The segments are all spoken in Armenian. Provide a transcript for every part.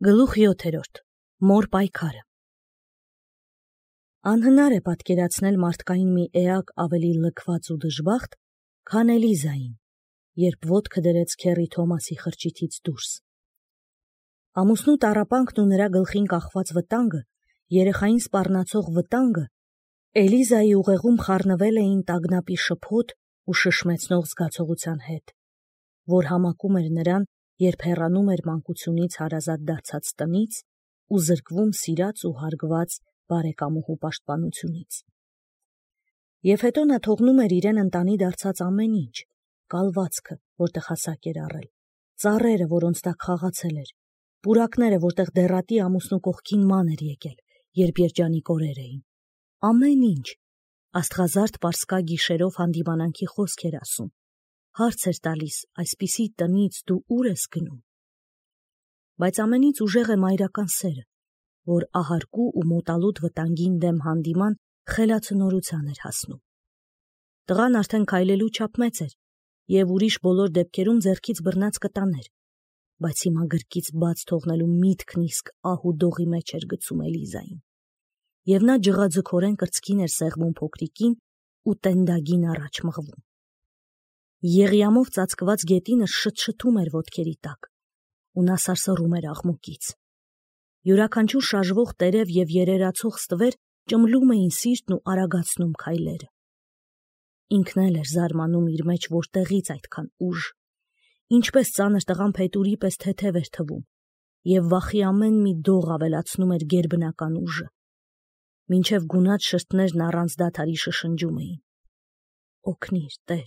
Գլուխ 7. Մոր պայքարը։ Անհնար է պատկերացնել մարդկային մի էակ ավելի լքված ու դժբախտ, քան Էլիզային, երբ ոտքը դրեց քեռի Թոմասի խրճիթից դուրս։ Ամուսնու տառապանքն ու նրա գլխին կախված վտանգը, երեխային սպառնացող վտանգը, Էլիզայի ուղեղում խառնվել էին տագնապի շփոթ ու շշմեցնող զգացողության հետ, որ համակում էր նրան, երբ հեռանում էր մանկությունից հարազատ դարձած տնից ու զրկվում սիրած ու հարգված բարեկամուհու պաշտպանությունից։ Եվ հետո նա թողնում էր իրեն ընտանի դարձած ամեն ինչ, կալվածքը, որտեղ հասակ էր առել, ծառերը, որոնց տակ խաղացել էր, պուրակները, որտեղ դեռատի ամուսնու կողքին ման էր եկել, երբ երջանիկ օրեր էին, ամեն ինչ, աստղազարդ պարսկա գիշերով հանդիմանանքի խոսք էր ասում, հարց էր տալիս, այսպիսի տնից դու ուր ես գնում։ Բայց ամենից ուժեղ է մայրական սերը, որ ահարկու ու մոտալուտ վտանգին դեմ հանդիման խելացնորության էր հասնում։ Տղան արդեն քայլելու չափ մեծ էր և ուրիշ բոլոր դեպքերում ձեռքից բռնած կտաներ, բայց հիմա գրկից բաց թողնելու միտքն իսկ ահ ու դողի մեջ էր գցում Էլիզային։ Եվ նա ջղաձգորեն կրծքին էր սեղմում փոքրիկին ու տենդագին առաջ մղվում։ Եղիամով ծածկված գետինը շթշթում էր ոտքերի տակ, ու նա սարսռում էր աղմուկից։ Յուրաքանչյուր շարժվող տերև և երերացող ստվեր ճմլում էին սիրտն ու արագացնում քայլերը։ Ինքն էլ էր զարմանում իր մեջ, որտեղից այդքան ուժ, ինչպես ծանր տղան փետուրի պես թեթև էր թվում, և վախի ամեն մի դող ավելացնում էր գերբնական ուժը, մինչև գունատ շրթներն առանց դադարի շշնջում էին. «Օգնիր, Տեր,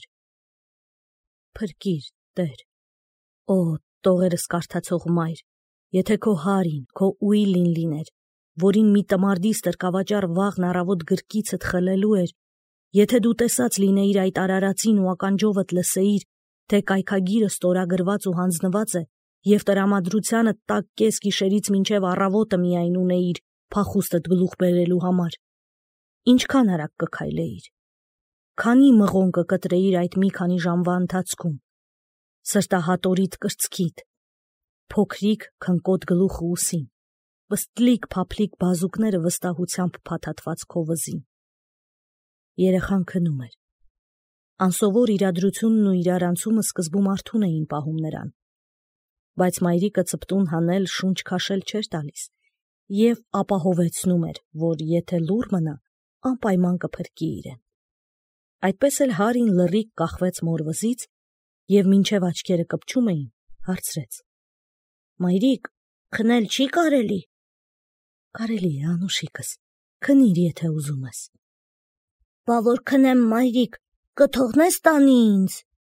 փրկիր, Տեր, օ, տողերս կարդացող մայր, եթե քո հարին, քո ուիլին լիներ, որին մի տմարդի ստրկավաճառ վաղն առավոտ գրկիցդ խլելու էր, եթե դու տեսած լինեիր այդ արարածին ու ականջովդ լսեիր, թե կայքագիրը ստորագրված ու հանձնված է, և տրամադրությանը տաք կես գիշերից մինչև առավոտը միայն ունեիր փախուստդ գլուխ բերելու համար, ինչքան արագ կքայլեիր, քանի մղոն կկտրեիր այդ մի քանի ժամվա ընթացքում, սրտահատորիդ կրծքիդ, փոքրիկ քնկոտ գլուխը ուսին, պստլիկ փափլիկ բազուկները վստահությամբ փաթաթված քո վզին։ Երեխան քնում էր։ Անսովոր իրադրությունն ու իրարանցումը սկզբում արթուն էին պահում նրան, բայց մայրիկը ծպտուն հանել, շունչ քաշել չէր տալիս և ապահովեցնում էր, որ եթե լուռ մնա, անպայման կփրկի իրեն։ Այդպես էլ Հարին լռիկ կախվեց մոր վզից և մինչև աչքերը կպչում էին, հարցրեց. «Մայրիկ, քնել չի կարելի»։ «Կարելի է, անուշիկս, քնիր, եթե ուզում ես»։ «Բա որ քնեմ, մայրիկ, կթողնես տանի ինձ»։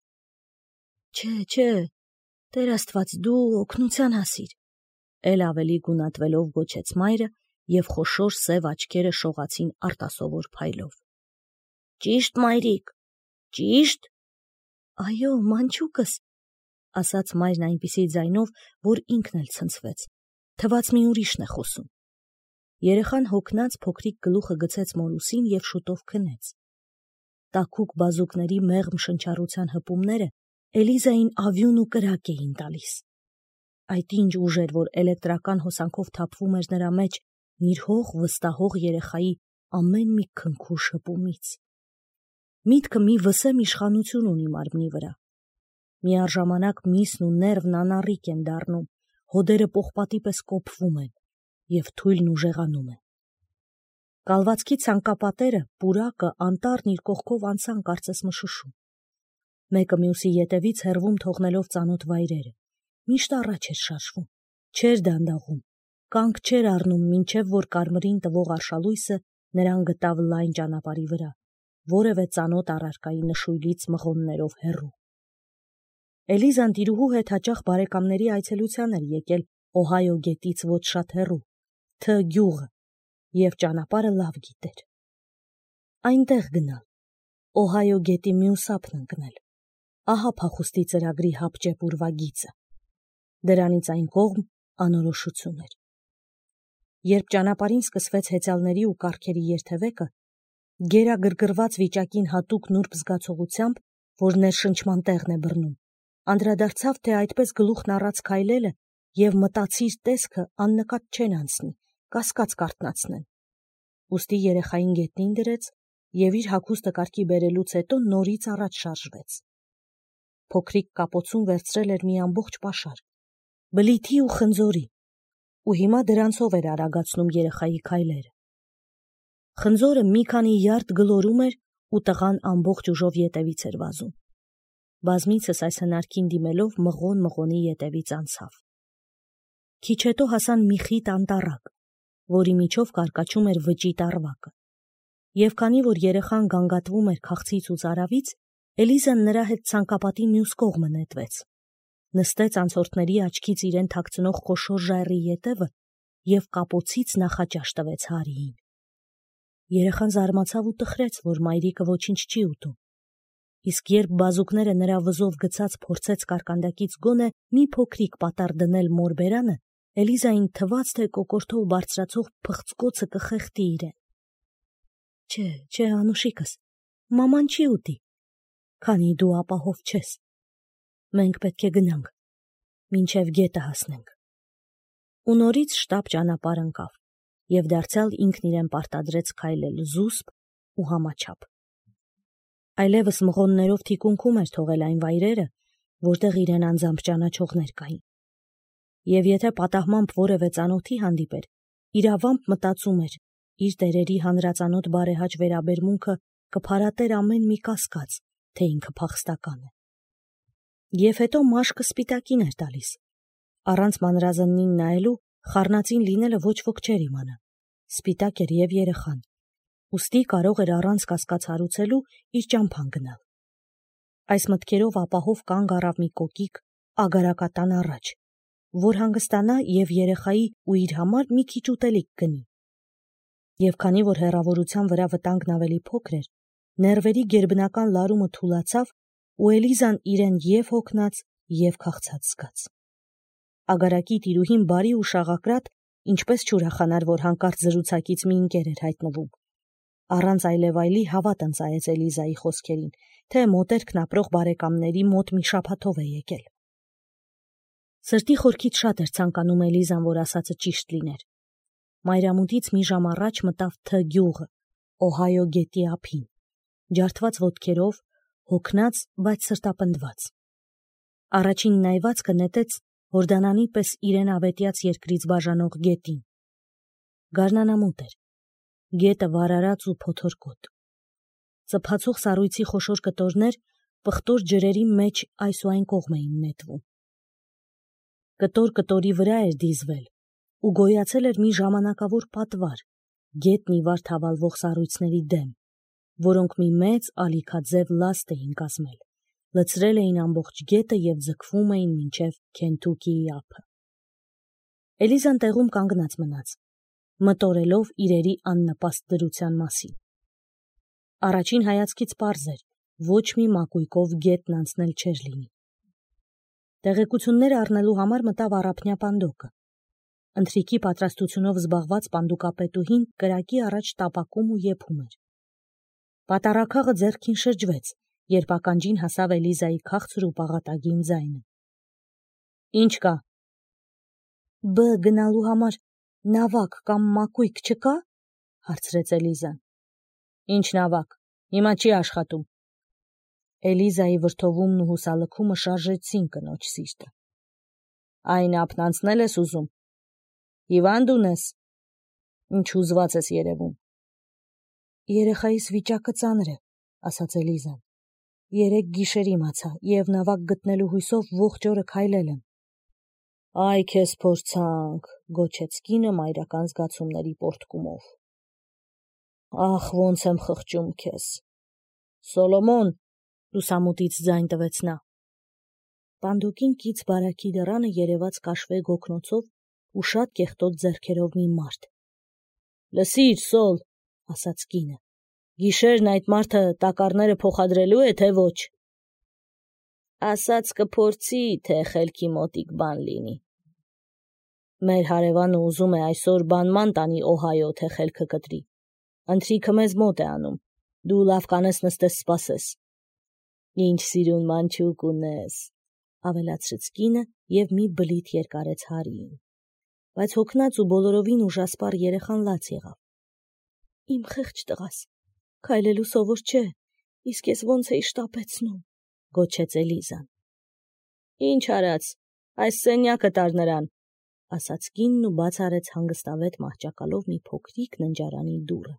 Չէ, Տեր Աստված, դու օգնության հասիր, էլ ավելի գունատվելով գոչեց մայրը և խոշոր սև աչքերը շողացին արտասովոր փայլով։ «Ճիշտ, մայրիկ, ճիշտ»։ «Այո, մանչուկս», ասաց մայրն այնպիսի ձայնով, որ ինքն էլ ցնցվեց, թվաց մի ուրիշն է խոսում։ Երեխան հոգնած փոքրիկ գլուխը գցեց մոր ուսին և շուտով քնեց։ Տաքուկ բազուկների մեղմ շնչառության հպումները Էլիզային ավյուն ու կրակ էին տալիս։ Այդ ինչ ուժ էր, որ էլեկտրական հոսանքով թափվում էր նրա մեջ նիրհող, վստահող երեխայի ամեն մի քնքուշ հպումից։ Միտքը մի վսեմ իշխանություն ունի մարմնի վրա։ Միառժամանակ միսն ու ներվն անառիկ են դառնում, հոդերը պողպատի պես կոփվում են և թույլն ուժեղանում է։ Կալվածքի ցանկապատերը, պուրակը, անտառն իր կողքով անցան կարծես մշուշում։ Մեկը մյուսի ետևից հեռվում թողնելով ծանոթ վայրերը, միշտ առաջ էր շարժվում, չէր դանդաղում, կանգ չէր առնում, մինչև որ կարմրին տվող արշալույսը նրան գտավ լայն ճանապարհի վրա, որևէ ծանոթ առարկայի նշույլից մղոններով հեռու։ Էլիզան տիրուհու հետ հաճախ բարեկամների այցելության էր եկել Օհայո գետից ոչ շատ հեռու, Თ գյուղը, և ճանապարհը լավ գիտեր։ Այնտեղ գնալ, Օհայո գետի մյուս ափն ընկնել, ահա փախուստի ծրագրի հապճեպ ուրվագիծը։ Դրանից այն կողմ անորոշություն էր։ Երբ ճանապարհին սկսվեց հեծյալների ու կառքերի երթևեկը, գերագրգռված վիճակին հատուկ նուրբ զգացողությամբ, որ ներշնչման տեղն է բռնում, անդրադարձավ, թե այդպես գլուխն առած քայլելը եւ մտածիր տեսքը աննկատ չեն անցնի, կասկած կարթնացնեն։ Ուստի երեխային գետնին դրեց եւ իր հագուստը կարգի բերելուց հետո նորից առաջ շարժվեց։ Փոքրիկ կապոցում վերցրել էր մի ամբողջ պաշար, բլիթի ու խնձորի, ու հիմա դրանցով էր արագացնում երեխայի քայլերը։ Խնձորը մի քանի յարդ գլորում էր ու տղան ամբողջ ուժով ետևից էր վազում։ Բազմիցս այս հնարքին դիմելով մղոնի ետևից անցավ։ Քիչ հետո հասան մի խիտ անտառակ, որի միջով կարկաչում էր վճի տարվակը։ Եվ քանի որ երեխան գանգատվում էր քաղցից ու ծարավից, Էլիզան նրա հետ ցանկապատի մյուս կողմը նետվեց։ Նստեց անցորդների աչքից իրեն թաքցնող խոշոր ժայռի ետևը եւ կապոցից նախաճաշ տվեց Հարիին։ Երեխան զարմացավ ու տխրեց, որ մայրիկը ոչինչ չի ուտում։ Իսկ երբ բազուկները նրա վզով գցած փորձեց կարկանդակից գոնե մի փոքրիկ պատառ դնել մոր բերանը, Էլիզային թվաց, թե կոկորդով բարձրացող փղծկոցը կխեղդի իրեն։ Չէ, անուշիկս, մաման չի ուտի, քանի դու ապահով չես։ Մենք պետք է գնանք, մինչև գետը հասնենք։ Ու նորից շտապ ճանապարհ ընկավ եւ դարձյալ ինքն իրեն պարտադրեց քայլել զուսպ ու համաչափ։ Այլևս մղոններով թիկունքում էր թողել այն վայրերը, որտեղ իրեն անձամբ ճանաչողներ կային։ Եվ եթե պատահմամբ որևէ ծանոթի հանդիպեր, իրավամբ մտածում էր, իր տերերի հանրածանոթ բարեհաճ վերաբերմունքը կփարատեր ամեն մի կասկած, թե ինքը փախստական է։ Եվ հետո մաշկը սպիտակին էր տալիս։ Առանց մանրազննին նայելու խառնածին լինելը ոչ ոք չէր իմանա։ Սպիտակ էր եւ երեխան, ուստի կարող էր առանց կասկած հարուցելու իր ճամփան գնալ։ Այս մտքերով ապահով կանգ առավ մի կոկիկ ագարակատան առաջ, որ հանգստանա եւ երեխայի ու իր համար մի քիչ ուտելիք գնի։ Եվ քանի որ հեռավորության վրա վտանգն ավելի փոքր էր, ներվերի գերբնական լարումը թուլացավ ու Էլիզան իրեն եւ հոգնած եւ քաղցած զգաց։ Ագարակի տիրուհին բարի ու շաղակրատ, ինչպես չուրախանար, որ հանկարծ զրուցակից մի ընկեր էր հայտնվում։ Առանց այլևայլի հավատ ընծայեց Էլիզայի խոսքերին, թե մոտերքն ապրող բարեկամների մոտ մի շաբաթով է եկել։ Սրտի խորքից շատ էր ցանկանում Էլիզան, որ ասածը ճիշտ լիներ։ Մայրամուտից մի ժամ առաջ մտավ Თ գյուղը, Օհայո գետի ափին, ջարդված ոտքերով, հոգնած, բայց սրտապնդված։ Առաջին նայվածքը նետեց հորդանանի պես իրեն ավետյաց երկրից բաժանող գետին։ Գարնանամուտ էր, գետը վարարած ու փոթորկոտ։ Ծփացող սառույցի խոշոր կտորներ պղտոր ջրերի մեջ այս ու այն կողմ էին նետվում։ Կտոր կտորի վրա էր դիզվել ու գոյացել էր մի ժամանակավոր պատվար, գետն ի վար թավալվող սառույցների դեմ, որոնք մի մեծ ալիքաձև լաստ էին կազմել, լցրել էին ամբողջ գետը եւ ձգվում էին մինչև Քենթուքիի ափը։ Էլիզան տեղում կանգնած մնաց, մտորելով իրերի աննպաստ դրության մասին։ Առաջին հայացքից պարզ էր, ոչ մի մակույկով գետն անցնել չէր լինի։ Տեղեկություններ առնելու համար մտավ առափնյա պանդոկը։ Ընթրիքի պատրաստությունով զբաղված պանդուկապետուհին կրակի առաջ տապակում ու եփում էր։ Պատարագաղը ձեռքին շրջվեց, երբ ականջին հասավ Էլիզայի քաղցր ու պաղատագին ձայնը։ Ինչ կա։ Բ գնալու համար նավակ կամ մակույկ չկա, հարցրեց Էլիզան։ Ինչ նավակ, հիմա չի աշխատում։ Էլիզայի վրդովումն ու հուսալքումը շարժեցին կնոջ սիրտը։ Այն ափն անցնել ես ուզում։ Հիվանդ ունես։ Ինչ հուզված ես երևում։ Երեխայիս վիճակը ծանր է, ասաց Էլիզան։ Երեք գիշեր իմացա եւ նավակ գտնելու հույսով ողջ օրը քայլել եմ։ Այ քեզ փորձանք, գոչեց կինը մայրական զգացումների պորտկումով։ Ախ, ոնց եմ խղճում քեզ։ Սոլոմոն, լուսամուտից ձայն տվեց նա։ Պանդոկին կից բարակի դռանը երևաց կաշվե գոգնոցով ու շատ կեղտոտ ձեռքերով մի մարդ։ Լսիր, Սոլ, ասաց կինը, գիշերն այդ մարդը տակառները փոխադրելու է, թե ոչ։ Ասաց կփորձի, թե խելքի մոտիկ բան լինի։ Մեր հարևանը ուզում է այսօր բանման տանի Օհայո, թե խելքը կտրի։ Ընթրիքը մեզ մոտ է անում։ Դու լավ կանես նստես սպասես։ Ինչ սիրուն մանչուկ ունես, ավելացրեց կինը և մի բլիթ երկարեց Հարիին, բայց հոգնած ու բոլորովին ուժասպառ երեխան լաց եղավ։ Իմ խեղճ տղաս, քայլելու սովոր չէ, իսկ ես ոնց էի շտապեցնում, գոչեց Էլիզան։ Ինչ արած, այս սենյակը տար նրան, ասաց կինն ու բաց արեց հանգստավետ մահճակալով մի փոքրիկ ննջարանի դուռը։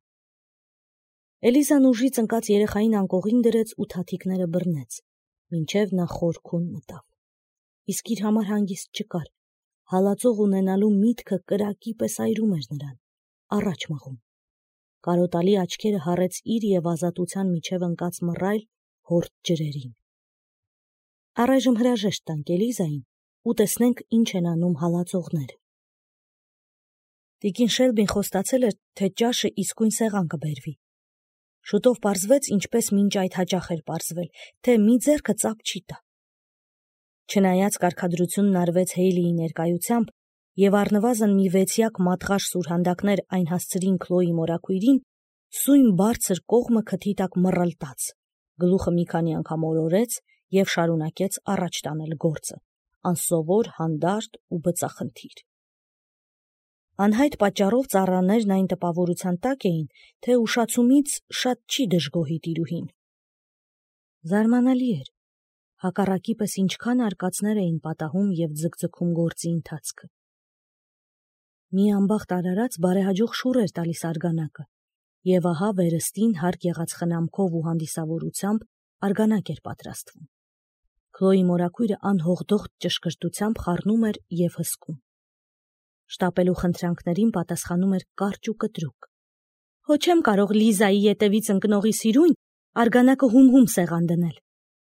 Էլիզան ուժից ընկած երեխային անկողին դրեց ու թաթիկները բռնեց, մինչև նա խորքուն մտավ։ Իսկ իր համար հանգիստ չկար, հալածող ունենալու միտքը կրակի պես այրում էր նրան, առաջ մղում։ Կարոտալի աչքերը հառեց իր և ազատության միջև ընկած մռայլ հորդ ջրերին։ Առայժմ հրաժեշտ տանք Էլիզային ու տեսնենք ինչ են անում հալածողները։ Տիկին Շելբին խոստացել էր, թե ճաշը իսկույն սեղան կբերվի։ Շուտով պարզվեց, ինչպես մինչ այդ հաճախ էր պարզվել, թե մի ձեռքը ծափ չի տա։ Չնայած կարգադրությունն արվեց Հեյլիի ներկայությամբ և առնվազն մի 6 մատղաշ սուրհանդակներ այն հասցրին Քլոյի մորաքույրին, սույն բարձր կողմը քթի տակ մռլտաց, գլուխը մի քանի անգամ օրորեց և շարունակեց առաջ տանել գործը, անսովոր, հանդարտ ու բծախնդիր։ Անհայտ պատճառով ծառաներն այն տպավորության տակ էին, թե ուշացումից շատ չի դժգոհի տիրուհին։ Զարմանալի էր, հակառակի պես ինչքան արկածներ էին պատահում և ձգձգում գործի ընթացքը։ Մի ամբախտ արարած բարեհաջող շուռ էր տալիս արգանակը, և ահա վերստին հարկ եղած խնամքով ու հանդիսավորությամբ արգանակ էր պատրաստվում։ Քլոյի մորաքույրը անհողդողդ ճշգրտությամբ խառնում էր և հսկում։ Շտապելու խնդրանքներին պատասխանում էր կարճ ու կտրուկ։ Հո չեմ կարող Լիզայի ետևից ընկնողի սիրուն արգանակը հում սեղան դնել։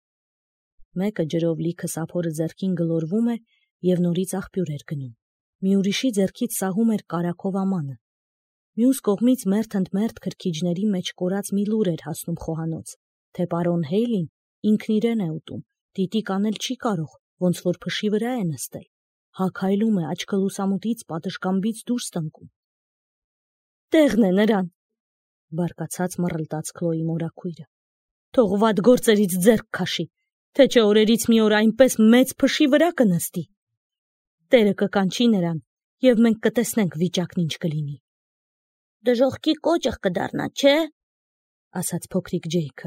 Մեկը ջրով լիքը սափորը ձեռքին գլորվում է և նորից աղբյուր էր գնում։ Մի ուրիշի ձեռքից սահում էր կարագով ամանը։ Մյուս կողմից մերթ ընդ մերթ քրքիջների մեջ կորած մի լուր էր հասնում խոհանոց, թե պարոն Հեյլին ինքն իրեն է ուտում, տիտիկ անել չի կարող, ոնց որ փշի վրա է նստել, հագայլում է, աչքը լուսամուտից պատշգամբից դուրս տնկում։ Տեղն է նրան, բարկացած մռլտաց Քլոյի մորաքույրը։ Թող վատ գործերից ձեռք քաշի, թե չէ օրերից մի օր այնպես մեծ փշի վրա կնստի։ Տերը կկանչի նրան, և մենք կտեսնենք վիճակն ինչ կլինի։ Դժոխքի կոճղ կդառնա, չէ՞, ասաց փոքրիկ Ջեյքը։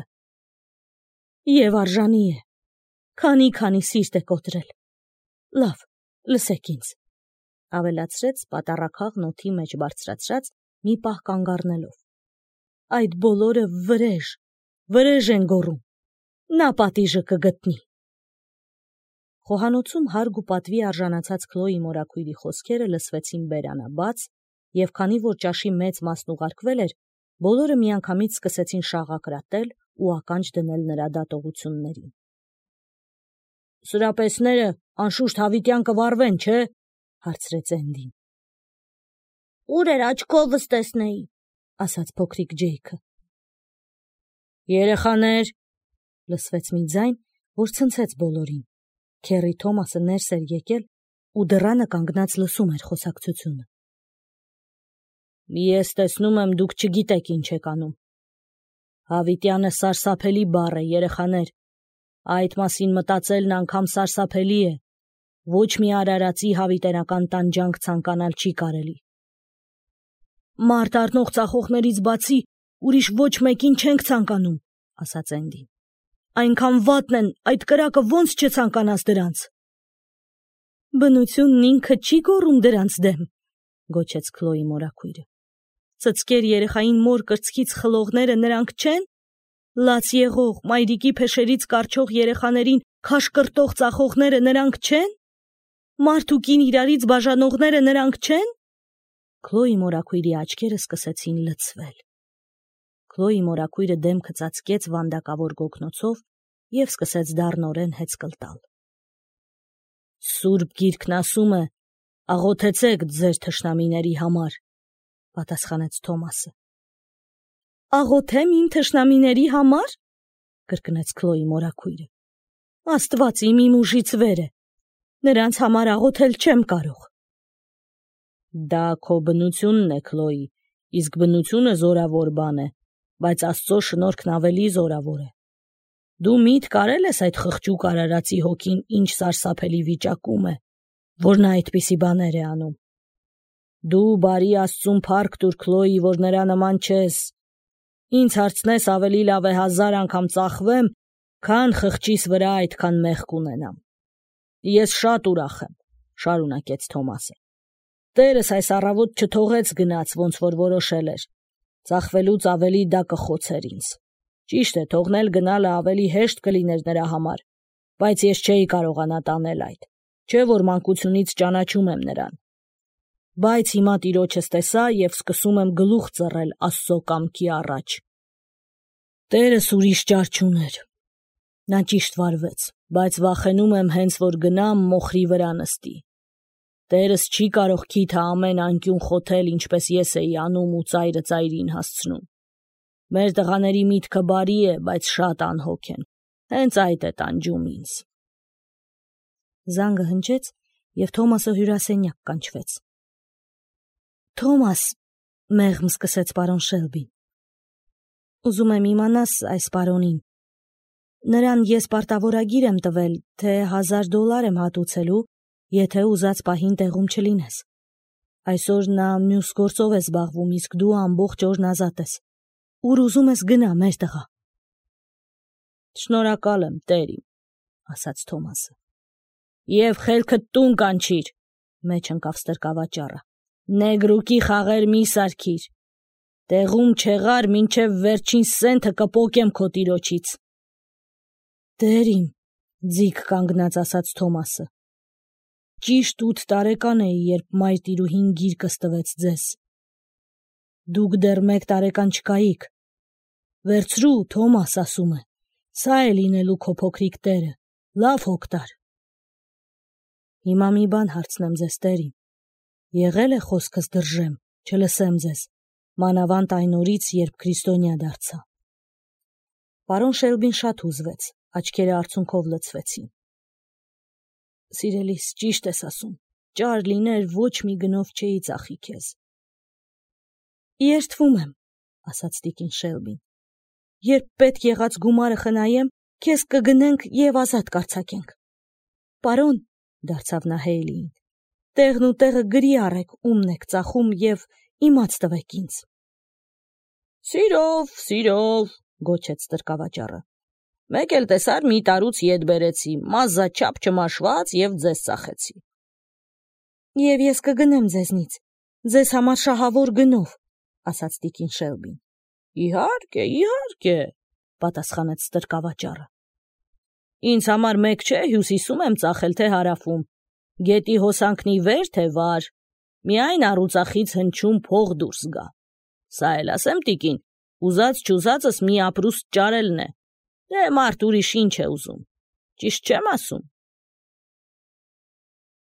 Եվ արժանի է, քանի սիրտ է կոտրել։ Լավ, լսեք ինձ, ավելացրեց պատառաքաղ նոթի մեջ բարձրացրած մի պահ կանգ առնելով։ Այդ բոլորը վրեժ են գոռում, նա պատիժը կգտնի։ Խոհանոցում հարգ ու պատվի արժանացած Քլոյի մորաքույրի խոսքերը լսվեցին բերանաբաց, և քանի որ ճաշի մեծ մասն ուղարկվել էր, բոլորը միանգամից սկսեցին շաղակրատել ու ականջ դնել նրա դատողություններին։ Սրապեսները անշուշտ հավիտյան կվառվեն, չէ՞, հարցրեց Էնդին։ Ուր էր աչքովս տեսնեի, ասաց փոքրիկ Ջեյքը։ Երեխաներ, լսվեց մի ձայն, որ ցնցեց բոլորին։ Քերի Թոմասը ներս էր եկել ու դռանը կանգնած լսում էր խոսակցությունը։ Ես տեսնում եմ, դուք չգիտեք ինչ եք անում։ Հավիտյանը սարսափելի բառ է, երեխաներ։ Այդ մասին մտածելն անգամ սարսափելի է։ Ոչ մի արարածի հավիտենական տանջանք ցանկանալ չի կարելի։ Մարդ առնող ծախողներից բացի ուրիշ ոչ մեկին չենք ցանկանում, ասաց Էնդին։ Այնքան վատն են, այդ կրակը ոնց չցանկանաս դրանց։ Բնությունն ինքը չի գոռում դրանց դեմ, գոչեց Քլոյի մորաքույրը։ Ծծկեր երեխային մոր կրծքից խլողները նրանք չեն։ Լաց եղող, մայրիկի փեշերից կարճող երեխաներին քաշ կրտող ծախողները նրանք չեն։ Մարդ ու կին իրարից բաժանողները նրանք չեն։ Քլոյի մորաքույրի աչքերը սկսեցին լցվել։ Քլոյի մորաքույրը դեմքը ծածկեց վանդակավոր գոգնոցով և սկսեց դառնորեն հեծկլ տալ։ Սուրբ գիրքն ասում է. աղոթեցեք ձեր թշնամիների համար, պատասխանեց Թոմասը։ Աղոթեմ իմ թշնամիների համար, կրկնեց Քլոյի մորաքույրը։ Աստված իմ ուժից վեր է, նրանց համար աղոթել չեմ կարող։ Դա քո բնությունն է, Քլոյի, իսկ բնությունը զորավոր բան է, բայց Աստծո շնորհքն ավելի զորավոր է։ Դու միտք արել ես այդ խղճուկ արարածի հոգին ինչ սարսափելի վիճակում է։ որ նա այդպիսի բաներ է անում։ Դու բարի Աստծուն փառք տուր Քլոյի, որ նրա նման չես։ Ինձ հարցնես ավելի լավ է 1000 անգամ ծախվեմ, քան խղճիս վրա այդքան մեղք ունենամ։ Ես շատ ուրախ եմ, շարունակեց Թոմասը։ Տերս այս առավոտ չթողեց գնաց, ոնց որ որոշել էր։ Ծախվելուց ավելի դա կխոցեր ինձ։ Ճիշտ է, թողնել գնալը ավելի հեշտ կլիներ նրա համար, բայց ես չէի կարողանա տանել այդ, չէ որ մանկությունից ճանաչում եմ նրան։ Բայց հիմա տիրոջս տեսա և սկսում եմ գլուխ ծռել Աստծո կամքի առաջ։ Տերս ուրիշ ճար չուներ։ Նա ճիշտ վարվեց, բայց վախենում եմ հենց որ գնամ մոխրի վրա նստի։ Տերս չի կարող քիթը ամեն անկյուն խոթել, ինչպես ես էի անում ու ծայրը ծայրին հասցնում։ Մեր տղաների միտքը բարի է, բայց շատ անհոգ են։ Հենց այդ է տանջում ինձ։ Զանգը հնչեց, և Թոմասը հյուրասենյակ կանչվեց։ Թոմաս, մեղմ սկսեց պարոն Շելբին։ Ուզում եմ իմանաս այս պարոնին։ Նրան ես պարտավորագիր եմ տվել, թե $1000 եմ հատուցելու, եթե ուզած պահին տեղում չլինես։ Այսօր նա մյուս գործով է զբաղվում, իսկ դու ամբողջ օրն ազատ ես։ Ուր ուզում ես գնա մեր տղա։ Շնորհակալ եմ, տեր իմ, ասաց Թոմասը։ Եվ խելքդ տուն կանչիր, մեջ ընկավ ստրկավաճառը։ Նեգրուկի խաղեր մի սարքիր։ Տեղում չեղար, մինչև վերջին սենթը կպոկեմ քո տիրոջից։ Տեր իմ, ձիգ կանգնած ասաց Թոմասը։ Ճիշտ 8 տարեկան էի, երբ մայրտիրուհին գիրկս տվեց ձեզ։ Դուք դեռ 1 տարեկան չկայիք։ Վերցրու, Թոմաս ասում է, սա է լինելու քո փոքրիկ տերը, լավ հոգ տար։ Հիմա մի բան հարցնեմ ձեզ, տեր իմ։ Եղել է խոսքս դրժեմ, չլսեմ ձեզ, մանավանդ այն օրից, երբ քրիստոնյա դարձա։ Պարոն Շելբին շատ հուզվեց, աչքերը արցունքով լցվեցին։ Սիրելիս, ճիշտ ես ասում, ճար լիներ, ոչ մի գնով չէի ծախի քեզ։ Երդվում եմ, ասաց տիկին Շելբին։ Երբ պետք եղած գումարը խնայեմ, քեզ կգնենք և ազատ կարձակենք։ Պարոն, դարձավ նա Հեյլիին, տեղն ու տեղը գրի առեք, ումն եք ծախում և իմաց տվեք ինձ։ Սիրով, սիրով, գոչեց ստրկավաճառը։ Մեկ էլ տեսար մի տարուց ետ բերեցի, մազաչափ չմաշված և ձեզ ծախեցի։ Եվ ես կգնեմ ձեզնից, ձեզ համար շահավոր գնով, ասաց տիկին Շելբին։ Իհարկե, իհարկե, պատասխանեց ստրկավաճառը։ Ինձ համար մեկ չէ հյուսիսում եմ ծախել, թե հարավում, գետի հոսանքնի վեր, թե վար, միայն առուծախից հնչում փող դուրս գա։ Սա էլ ասեմ տիկին, ուզած չուզածս մի ապրուստ ճարելն է։ Դե մարդ ուրիշ ինչ է ուզում, ճիշտ չեմ ասում։